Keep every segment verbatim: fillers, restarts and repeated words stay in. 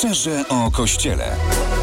Szczerze o Kościele.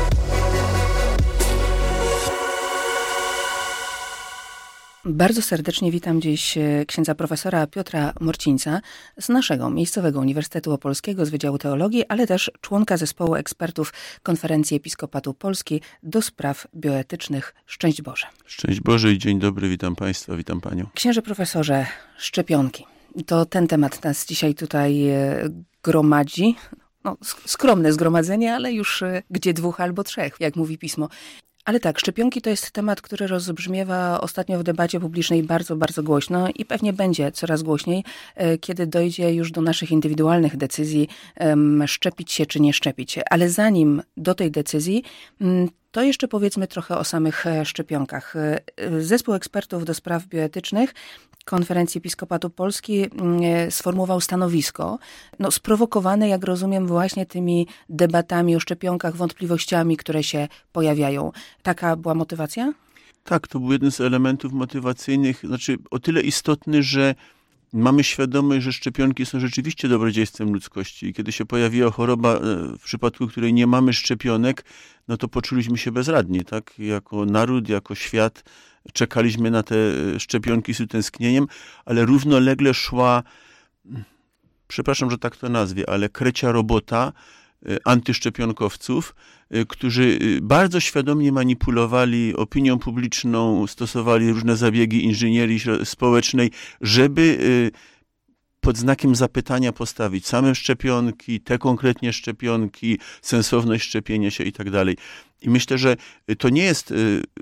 Bardzo serdecznie witam dziś księdza profesora Piotra Morcińca z naszego miejscowego Uniwersytetu Opolskiego z Wydziału Teologii, ale też członka zespołu ekspertów Konferencji Episkopatu Polski do spraw bioetycznych. Szczęść Boże. Szczęść Boże i dzień dobry, witam Państwa, witam Panią. Księże profesorze, szczepionki. To ten temat nas dzisiaj tutaj gromadzi. No, skromne zgromadzenie, ale już gdzie dwóch albo trzech, jak mówi Pismo. Ale tak, szczepionki to jest temat, który rozbrzmiewa ostatnio w debacie publicznej bardzo, bardzo głośno i pewnie będzie coraz głośniej, kiedy dojdzie już do naszych indywidualnych decyzji, szczepić się czy nie szczepić. Ale zanim do tej decyzji, to jeszcze powiedzmy trochę o samych szczepionkach. Zespół ekspertów do spraw bioetycznych Konferencji Episkopatu Polski sformułował stanowisko, no sprowokowane, jak rozumiem, właśnie tymi debatami o szczepionkach, wątpliwościami, które się pojawiają. Taka była motywacja? Tak, to był jeden z elementów motywacyjnych, znaczy o tyle istotny, że mamy świadomość, że szczepionki są rzeczywiście dobrodziejstwem ludzkości. I kiedy się pojawiła choroba, w przypadku której nie mamy szczepionek, no to poczuliśmy się bezradni, tak? Jako naród, jako świat czekaliśmy na te szczepionki z utęsknieniem, ale równolegle szła, przepraszam, że tak to nazwie, ale krecia robota antyszczepionkowców, którzy bardzo świadomie manipulowali opinią publiczną, stosowali różne zabiegi inżynierii społecznej, żeby pod znakiem zapytania postawić same szczepionki, te konkretnie szczepionki, sensowność szczepienia się i tak dalej. I myślę, że to nie jest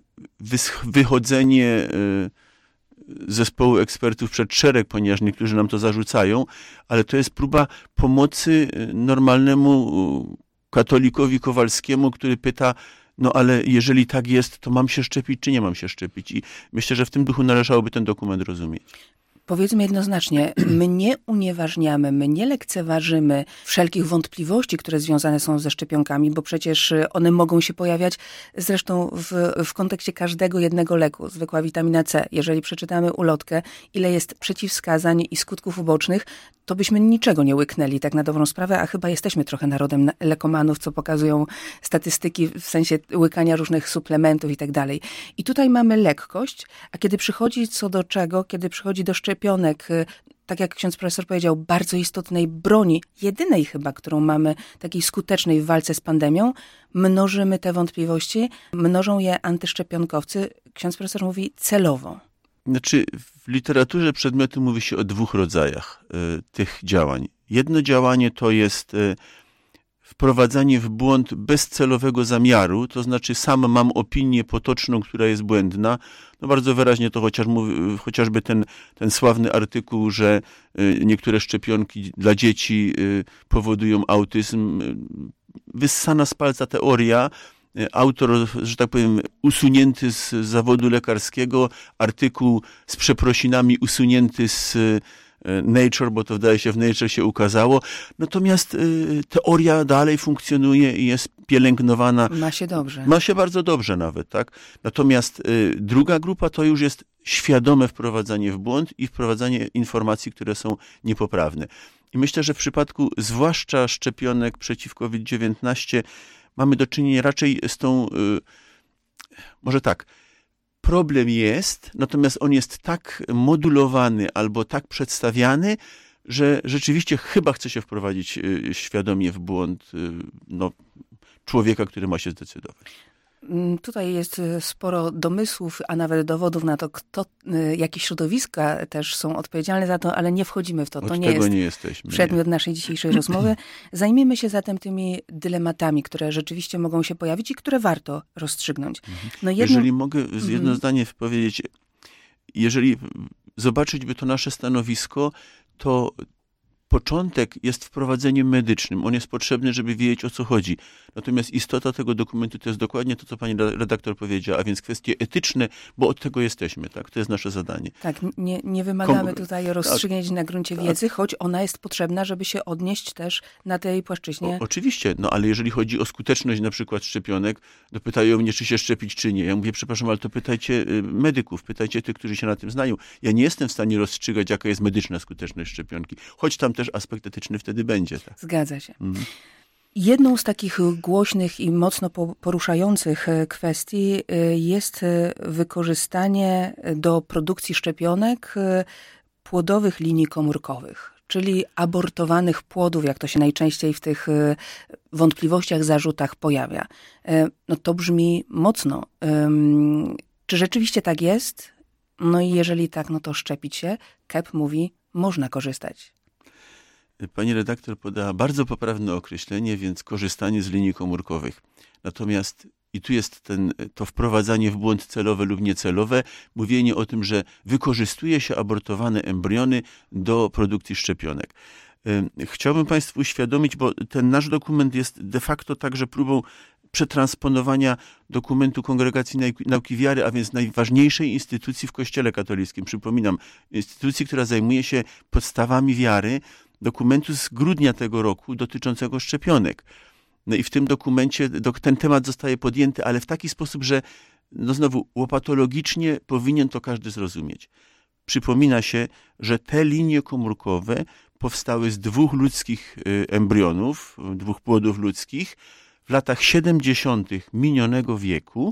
wychodzenie zespołu ekspertów przed szereg, ponieważ niektórzy nam to zarzucają, ale to jest próba pomocy normalnemu katolikowi Kowalskiemu, który pyta, no ale jeżeli tak jest, to mam się szczepić, czy nie mam się szczepić? I myślę, że w tym duchu należałoby ten dokument rozumieć. Powiedzmy jednoznacznie, my nie unieważniamy, my nie lekceważymy wszelkich wątpliwości, które związane są ze szczepionkami, bo przecież one mogą się pojawiać zresztą w, w kontekście każdego jednego leku, zwykła witamina C. Jeżeli przeczytamy ulotkę, ile jest przeciwwskazań i skutków ubocznych, to byśmy niczego nie łyknęli tak na dobrą sprawę, a chyba jesteśmy trochę narodem lekomanów, co pokazują statystyki w sensie łykania różnych suplementów i tak dalej. I tutaj mamy lekkość, a kiedy przychodzi co do czego, kiedy przychodzi do szczepionek, tak jak ksiądz profesor powiedział, bardzo istotnej broni, jedynej chyba, którą mamy, takiej skutecznej w walce z pandemią, mnożymy te wątpliwości, mnożą je antyszczepionkowcy. Ksiądz profesor mówi celowo. Znaczy, w literaturze przedmiotu mówi się o dwóch rodzajach y, tych działań. Jedno działanie to jest y, wprowadzanie w błąd bezcelowego zamiaru, to znaczy sam mam opinię potoczną, która jest błędna. No bardzo wyraźnie to chociaż mówi, chociażby ten, ten sławny artykuł, że y, niektóre szczepionki dla dzieci y, powodują autyzm. Y, wyssana z palca teoria. Autor, że tak powiem, usunięty z zawodu lekarskiego, artykuł z przeprosinami usunięty z Nature, bo to wydaje się w Nature się ukazało. Natomiast y, teoria dalej funkcjonuje i jest pielęgnowana. Ma się dobrze. Ma się bardzo dobrze nawet, tak? Natomiast y, druga grupa to już jest świadome wprowadzanie w błąd i wprowadzanie informacji, które są niepoprawne. I myślę, że w przypadku zwłaszcza szczepionek przeciw kowid dziewiętnaście mamy do czynienia raczej z tą, y, może tak, problem jest, natomiast on jest tak modulowany albo tak przedstawiany, że rzeczywiście chyba chce się wprowadzić y, świadomie w błąd y, no, człowieka, który ma się zdecydować. Tutaj jest sporo domysłów, a nawet dowodów na to, kto, jakie środowiska też są odpowiedzialne za to, ale nie wchodzimy w to. To Od nie tego jest nie jesteśmy, przedmiot nie. naszej dzisiejszej rozmowy. Zajmijmy się zatem tymi dylematami, które rzeczywiście mogą się pojawić i które warto rozstrzygnąć. No jedno... Jeżeli mogę jedno mhm. zdanie powiedzieć, jeżeli zobaczyć by to nasze stanowisko, to początek jest wprowadzeniem medycznym. On jest potrzebny, żeby wiedzieć, o co chodzi. Natomiast istota tego dokumentu to jest dokładnie to, co pani redaktor powiedziała, a więc kwestie etyczne, bo od tego jesteśmy, tak? To jest nasze zadanie. Tak, nie, nie wymagamy Kom... tutaj rozstrzygnięć tak, na gruncie tak. wiedzy, choć ona jest potrzebna, żeby się odnieść też na tej płaszczyźnie. O, oczywiście, no ale jeżeli chodzi o skuteczność na przykład szczepionek, to pytają mnie, czy się szczepić, czy nie. Ja mówię, przepraszam, ale to pytajcie medyków, pytajcie tych, którzy się na tym znają. Ja nie jestem w stanie rozstrzygać, jaka jest medyczna skuteczność szczepionki, choć tam też aspekt etyczny wtedy będzie. Tak? Zgadza się. Mhm. Jedną z takich głośnych i mocno poruszających kwestii jest wykorzystanie do produkcji szczepionek płodowych linii komórkowych, czyli abortowanych płodów, jak to się najczęściej w tych wątpliwościach, zarzutach pojawia. No to brzmi mocno. Czy rzeczywiście tak jest? No i jeżeli tak, no to szczepić się. K E P mówi, można korzystać. Pani redaktor podała bardzo poprawne określenie, więc korzystanie z linii komórkowych. Natomiast i tu jest ten, to wprowadzanie w błąd celowe lub niecelowe, mówienie o tym, że wykorzystuje się abortowane embriony do produkcji szczepionek. Chciałbym Państwu uświadomić, bo ten nasz dokument jest de facto także próbą przetransponowania dokumentu Kongregacji Nauki Wiary, a więc najważniejszej instytucji w Kościele katolickim. Przypominam, instytucji, która zajmuje się podstawami wiary, dokumentu z grudnia tego roku dotyczącego szczepionek. No i w tym dokumencie ten temat zostaje podjęty, ale w taki sposób, że no znowu łopatologicznie powinien to każdy zrozumieć. Przypomina się, że te linie komórkowe powstały z dwóch ludzkich embrionów, dwóch płodów ludzkich w latach siedemdziesiątych minionego wieku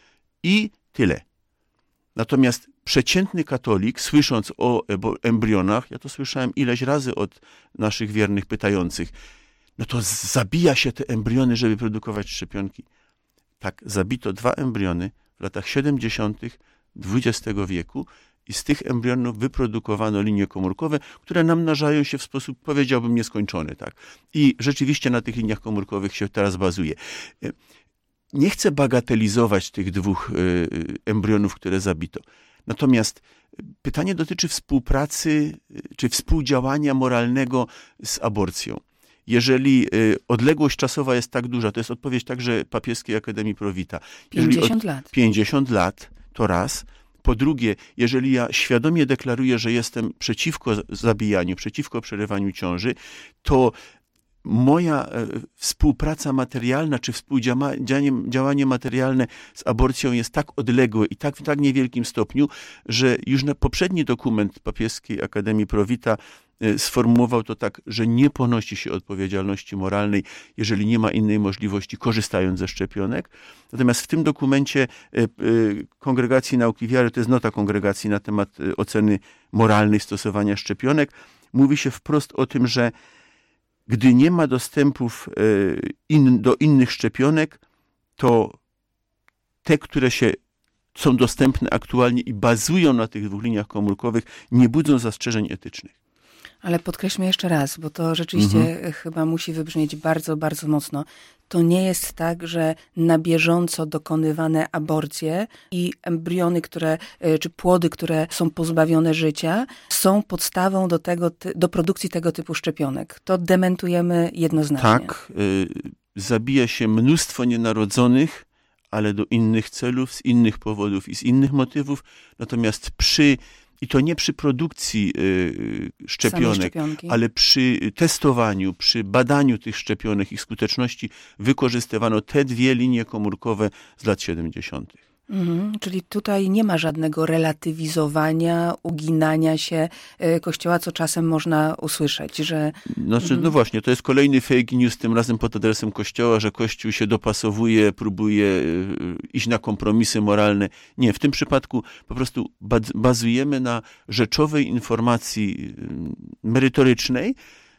i tyle. Natomiast przeciętny katolik, słysząc o embrionach, ja to słyszałem ileś razy od naszych wiernych pytających, no to zabija się te embriony, żeby produkować szczepionki. Tak, zabito dwa embriony w latach siedemdziesiątych dwudziestego wieku i z tych embrionów wyprodukowano linie komórkowe, które namnażają się w sposób, powiedziałbym, nieskończony. Tak? I rzeczywiście na tych liniach komórkowych się teraz bazuje. Nie chcę bagatelizować tych dwóch embrionów, które zabito. Natomiast pytanie dotyczy współpracy czy współdziałania moralnego z aborcją. Jeżeli odległość czasowa jest tak duża, to jest odpowiedź także Papieskiej Akademii Pro Vita. pięćdziesiąt lat. pięćdziesiąt lat, to raz. Po drugie, jeżeli ja świadomie deklaruję, że jestem przeciwko zabijaniu, przeciwko przerywaniu ciąży, to moja współpraca materialna, czy współdziałanie działanie materialne z aborcją jest tak odległe i tak w tak niewielkim stopniu, że już na poprzedni dokument Papieskiej Akademii Pro Vita sformułował to tak, że nie ponosi się odpowiedzialności moralnej, jeżeli nie ma innej możliwości, korzystając ze szczepionek. Natomiast w tym dokumencie Kongregacji Nauki Wiary, to jest nota kongregacji na temat oceny moralnej stosowania szczepionek, mówi się wprost o tym, że gdy nie ma dostępów in, do innych szczepionek, to te, które się są dostępne aktualnie i bazują na tych dwóch liniach komórkowych, nie budzą zastrzeżeń etycznych. Ale podkreślmy jeszcze raz, bo to rzeczywiście mhm. chyba musi wybrzmieć bardzo, bardzo mocno. To nie jest tak, że na bieżąco dokonywane aborcje i embriony, które, czy płody, które są pozbawione życia, są podstawą do tego, do produkcji tego typu szczepionek. To dementujemy jednoznacznie. Tak, y, zabija się mnóstwo nienarodzonych, ale do innych celów, z innych powodów i z innych motywów. Natomiast przy I to nie przy produkcji y, szczepionek, ale przy testowaniu, przy badaniu tych szczepionek, ich skuteczności wykorzystywano te dwie linie komórkowe z lat siedemdziesiątych. Mhm, czyli tutaj nie ma żadnego relatywizowania, uginania się Kościoła, co czasem można usłyszeć, że... Znaczy, mhm. No właśnie, to jest kolejny fake news, tym razem pod adresem Kościoła, że Kościół się dopasowuje, próbuje iść na kompromisy moralne. Nie, w tym przypadku po prostu bazujemy na rzeczowej informacji merytorycznej,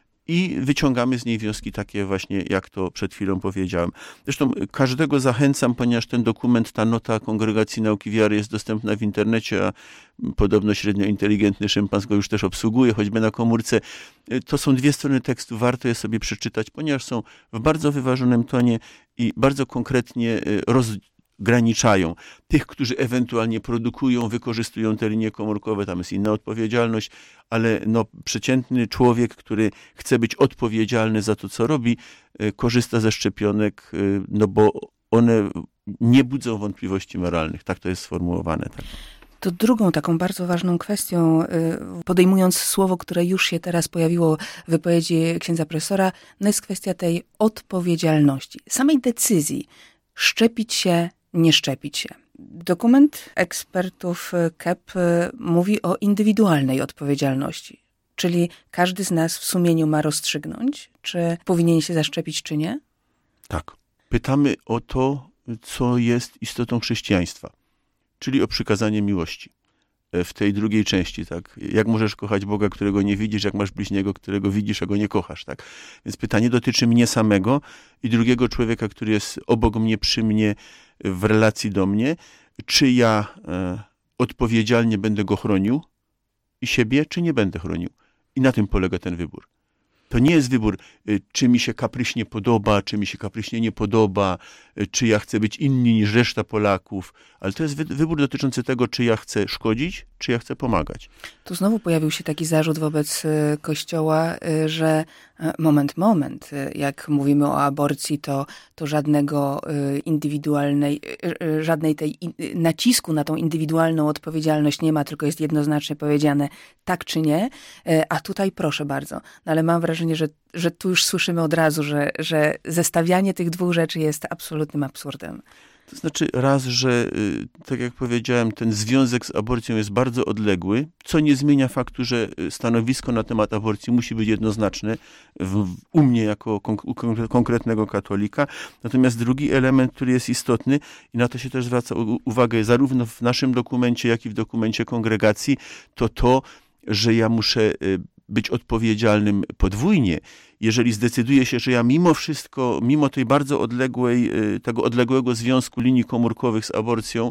i wyciągamy z niej wnioski takie właśnie, jak to przed chwilą powiedziałem. Zresztą każdego zachęcam, ponieważ ten dokument, ta nota Kongregacji Nauki Wiary jest dostępna w internecie, a podobno średnio inteligentny szympans go już też obsługuje, choćby na komórce. To są dwie strony tekstu, warto je sobie przeczytać, ponieważ są w bardzo wyważonym tonie i bardzo konkretnie rozgraniczają tych, którzy ewentualnie produkują, wykorzystują te linie komórkowe, tam jest inna odpowiedzialność, ale no, przeciętny człowiek, który chce być odpowiedzialny za to, co robi, korzysta ze szczepionek, no bo one nie budzą wątpliwości moralnych. Tak to jest sformułowane. Tak. To drugą taką bardzo ważną kwestią, podejmując słowo, które już się teraz pojawiło w wypowiedzi księdza profesora, no jest kwestia tej odpowiedzialności, samej decyzji, szczepić się, nie szczepić się. Dokument ekspertów K E P mówi o indywidualnej odpowiedzialności. Czyli każdy z nas w sumieniu ma rozstrzygnąć, czy powinien się zaszczepić, czy nie? Tak. Pytamy o to, co jest istotą chrześcijaństwa, czyli o przykazanie miłości. W tej drugiej części, tak? Jak możesz kochać Boga, którego nie widzisz, jak masz bliźniego, którego widzisz, a go nie kochasz, tak? Więc pytanie dotyczy mnie samego i drugiego człowieka, który jest obok mnie, przy mnie, w relacji do mnie. Czy ja e, odpowiedzialnie będę go chronił i siebie, czy nie będę chronił? I na tym polega ten wybór. To nie jest wybór, czy mi się kapryśnie podoba, czy mi się kapryśnie nie podoba, czy ja chcę być inny niż reszta Polaków, ale to jest wybór dotyczący tego, czy ja chcę szkodzić, czy ja chcę pomagać. Tu znowu pojawił się taki zarzut wobec Kościoła, że moment, moment, jak mówimy o aborcji, to, to żadnego indywidualnej, żadnej tej nacisku na tą indywidualną odpowiedzialność nie ma, tylko jest jednoznacznie powiedziane tak czy nie, a tutaj proszę bardzo. No ale mam wrażenie, że, że tu już słyszymy od razu, że, że zestawianie tych dwóch rzeczy jest absolutnym absurdem. To znaczy raz, że tak jak powiedziałem, ten związek z aborcją jest bardzo odległy, co nie zmienia faktu, że stanowisko na temat aborcji musi być jednoznaczne w, u mnie jako konk- konkretnego katolika. Natomiast drugi element, który jest istotny i na to się też zwraca uwagę zarówno w naszym dokumencie, jak i w dokumencie kongregacji, to to, że ja muszę być odpowiedzialnym podwójnie, jeżeli zdecyduję się, że ja mimo wszystko, mimo tej bardzo odległej, tego odległego związku linii komórkowych z aborcją,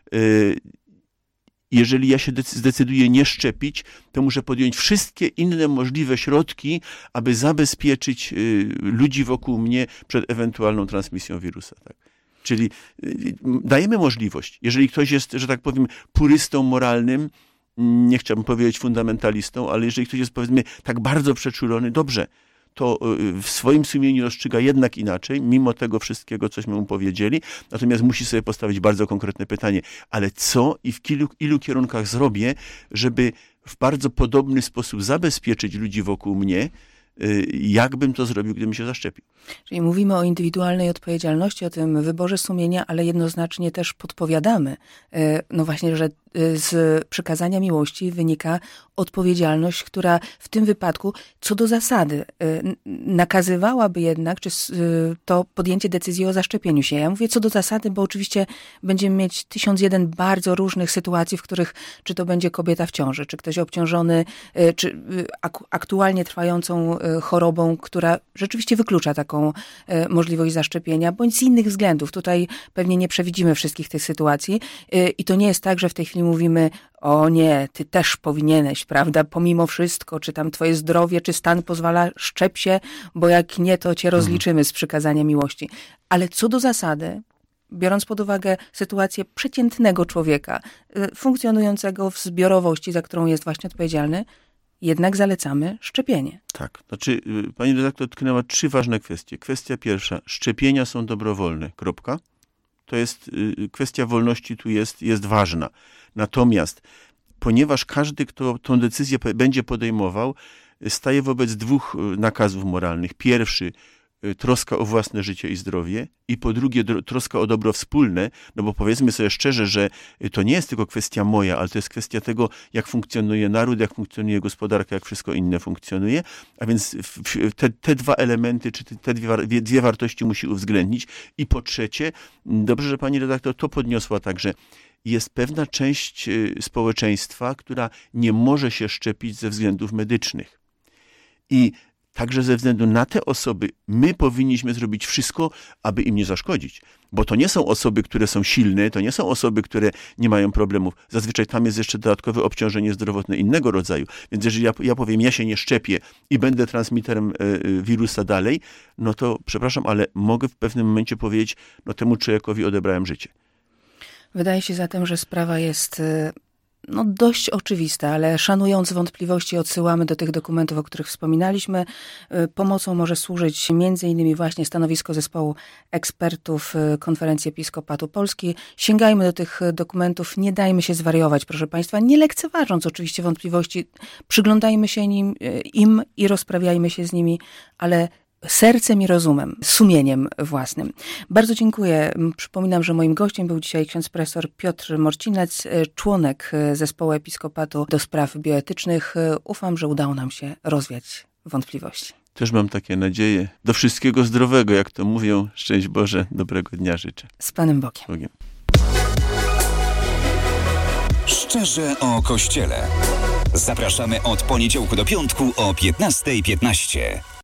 jeżeli ja się zdecyduję nie szczepić, to muszę podjąć wszystkie inne możliwe środki, aby zabezpieczyć ludzi wokół mnie przed ewentualną transmisją wirusa. Tak? Czyli dajemy możliwość. Jeżeli ktoś jest, że tak powiem, purystą moralnym, nie chciałbym powiedzieć fundamentalistą, ale jeżeli ktoś jest, powiedzmy, tak bardzo przeczulony, dobrze, to w swoim sumieniu rozstrzyga jednak inaczej, mimo tego wszystkiego, cośmy mu powiedzieli, natomiast musi sobie postawić bardzo konkretne pytanie, ale co i w ilu, ilu kierunkach zrobię, żeby w bardzo podobny sposób zabezpieczyć ludzi wokół mnie, jakbym to zrobił, gdybym się zaszczepił. Czyli mówimy o indywidualnej odpowiedzialności, o tym wyborze sumienia, ale jednoznacznie też podpowiadamy, no właśnie, że z przykazania miłości wynika odpowiedzialność, która w tym wypadku co do zasady nakazywałaby jednak, czy to podjęcie decyzji o zaszczepieniu się. Ja mówię co do zasady, bo oczywiście będziemy mieć tysiąc jeden bardzo różnych sytuacji, w których czy to będzie kobieta w ciąży, czy ktoś obciążony, czy aktualnie trwającą chorobą, która rzeczywiście wyklucza taką możliwość zaszczepienia, bądź z innych względów. Tutaj pewnie nie przewidzimy wszystkich tych sytuacji i to nie jest tak, że w tej chwili mówimy, o nie, ty też powinieneś, prawda, pomimo wszystko, czy tam twoje zdrowie, czy stan pozwala, szczep się, bo jak nie, to cię rozliczymy z przykazania miłości. Ale co do zasady, biorąc pod uwagę sytuację przeciętnego człowieka, funkcjonującego w zbiorowości, za którą jest właśnie odpowiedzialny, jednak zalecamy szczepienie. Tak, znaczy pani redaktor dotknęła trzy ważne kwestie. Kwestia pierwsza, szczepienia są dobrowolne, kropka. To jest kwestia wolności, tu jest, jest ważna. Natomiast ponieważ każdy, kto tą decyzję będzie podejmował, staje wobec dwóch nakazów moralnych. Pierwszy, troska o własne życie i zdrowie i po drugie troska o dobro wspólne, no bo powiedzmy sobie szczerze, że to nie jest tylko kwestia moja, ale to jest kwestia tego, jak funkcjonuje naród, jak funkcjonuje gospodarka, jak wszystko inne funkcjonuje, a więc te, te dwa elementy, czy te dwie, dwie wartości musi uwzględnić. I po trzecie, dobrze, że pani redaktor to podniosła także, jest pewna część społeczeństwa, która nie może się szczepić ze względów medycznych. I także ze względu na te osoby my powinniśmy zrobić wszystko, aby im nie zaszkodzić. Bo to nie są osoby, które są silne, to nie są osoby, które nie mają problemów. Zazwyczaj tam jest jeszcze dodatkowe obciążenie zdrowotne innego rodzaju. Więc jeżeli ja, ja powiem, ja się nie szczepię i będę transmiterem y, wirusa dalej, no to przepraszam, ale mogę w pewnym momencie powiedzieć, no temu człowiekowi odebrałem życie. Wydaje się zatem, że sprawa jest no, dość oczywista, ale szanując wątpliwości odsyłamy do tych dokumentów, o których wspominaliśmy. Pomocą może służyć między innymi właśnie stanowisko zespołu ekspertów Konferencji Episkopatu Polski. Sięgajmy do tych dokumentów, nie dajmy się zwariować, proszę Państwa, nie lekceważąc oczywiście wątpliwości, przyglądajmy się nim, im i rozprawiajmy się z nimi, ale sercem i rozumem, sumieniem własnym. Bardzo dziękuję. Przypominam, że moim gościem był dzisiaj ksiądz profesor Piotr Morcinec, członek zespołu Episkopatu do spraw bioetycznych. Ufam, że udało nam się rozwiać wątpliwości. Też mam takie nadzieje. Do wszystkiego zdrowego, jak to mówią. Szczęść Boże, dobrego dnia życzę. Z Panem Bogiem. Bogiem. Szczerze o Kościele. Zapraszamy od poniedziałku do piątku o piętnasta piętnaście.